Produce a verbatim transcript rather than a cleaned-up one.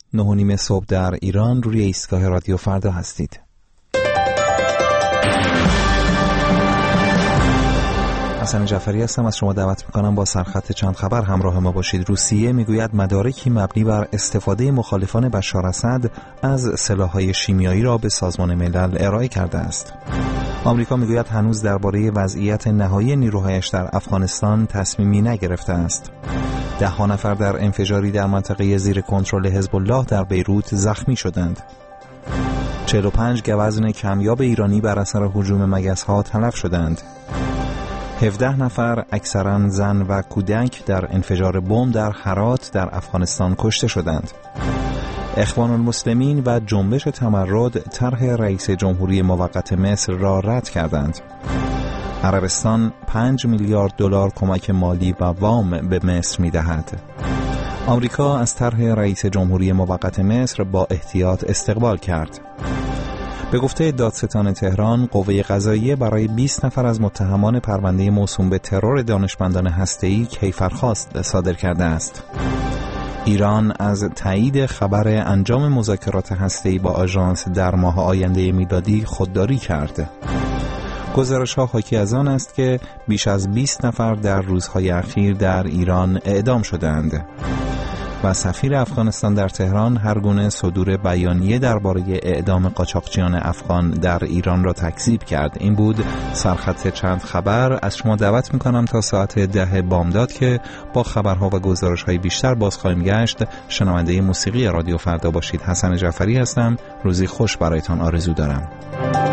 نه و نیم صبح در ایران. روی ایستگاه رادیو فردا هستید. حسن جعفری هستم. از شما دعوت میکنم با سرخط چند خبر همراه ما باشید. روسیه میگوید مدارکی مبنی بر استفاده مخالفان بشار اسد از سلاح‌های شیمیایی را به سازمان ملل ارائه کرده است. آمریکا میگوید هنوز درباره وضعیت نهایی نیروهایش در افغانستان تصمیمی نگرفته است. ده ها نفر در انفجاری در منطقه زیر کنترل حزب الله در بیروت زخمی شدند. چهل و پنج گوزن کمیاب ایرانی بر اثر هجوم مگس‌ها تلف شدند. هفده نفر اکثرا زن و کودک در انفجار بمب در هرات در افغانستان کشته شدند. اخوان المسلمین و جنبش تمرد طرح رئیس جمهوری موقت مصر را رد کردند. عربستان پنج میلیارد دلار کمک مالی و وام به مصر می‌دهد. آمریکا از طرح رئیس جمهوری موقت مصر با احتیاط استقبال کرد. به گفته دادستان تهران، قوه قضاییه برای بیست نفر از متهمان پرونده موسوم به ترور دانشمندان هسته‌ای کیفرخواست صادر کرده است. ایران از تایید خبر انجام مذاکرات هسته‌ای با آژانس در ماه آینده میلادی خودداری کرد. گزارش‌ها حاکی از آن است که بیش از بیست نفر در روزهای اخیر در ایران اعدام شدند. و سفیر افغانستان در تهران هر گونه صدور بیانیه درباره اعدام قاچاقچیان افغان در ایران را تکذیب کرد. این بود سرخط چند خبر. از شما دعوت میکنم تا ساعت ده بامداد که با خبرها و گزارش‌های بیشتر باز خواهیم گشت شنونده موسیقی رادیو فردا باشید. حسن جعفری هستم. روزی خوش برایتان آرزو دارم.